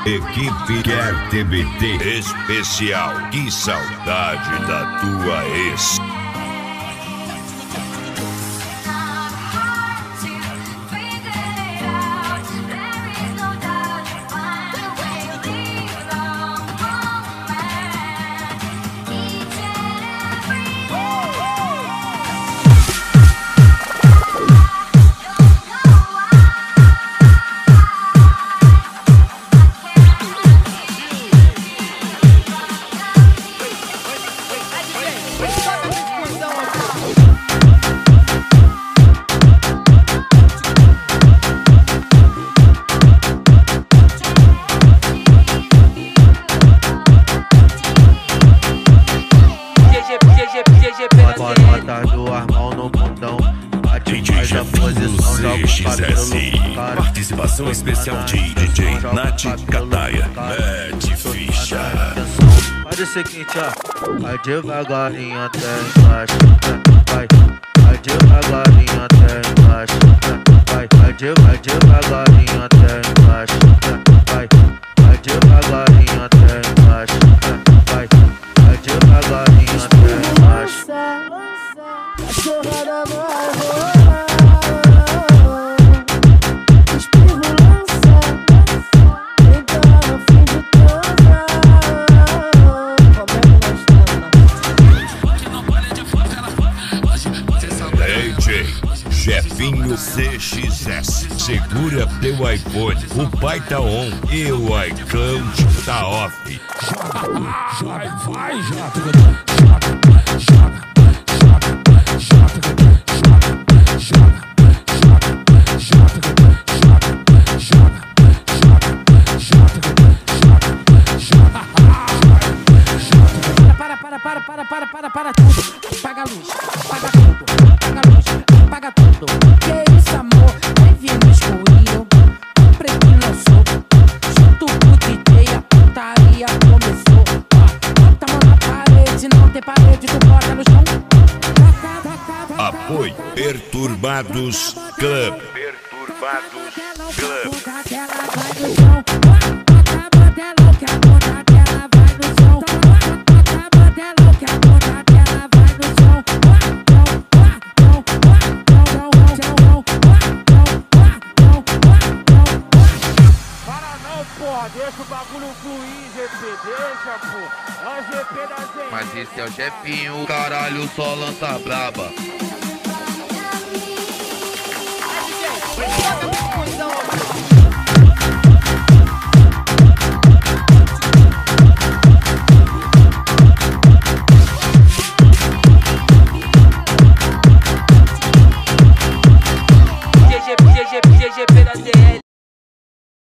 Equipe Quer TBT especial. Que saudade da tua ex. Bota duas mãos no bundão. DJ Jefinho CXS. Participação especial de DJ Nath Kataia. Mete ficha. Faz o seguinte, ó. Vai devagarinho até embaixo. Vai devagarinho até embaixo. Vai devagarinho até embaixo. Vai devagarinho até embaixo. Vai devagarinho até embaixo. A chorada vai rolar. Espirro lança. Então no fim de transar. Como é que nós estamos? DJ Jefinho CXS. Segura teu iPhone. O pai tá on e o iCloud tá off. Vai, para tudo, apaga a luz, apaga tudo, apaga a luz, apaga tudo. Que isso, amor, vai vir no escurinho, o preto lançou, junto com o DJ, a putaria começou. Bota a mão na parede, não tem parede, tu bota no chão. Apoio Perturbados Club. Perturbados Club. Deixa o bagulho fluir, GP, deixa, pô. É o GP da gente. Mas esse é o Jefinho, caralho, só lança braba.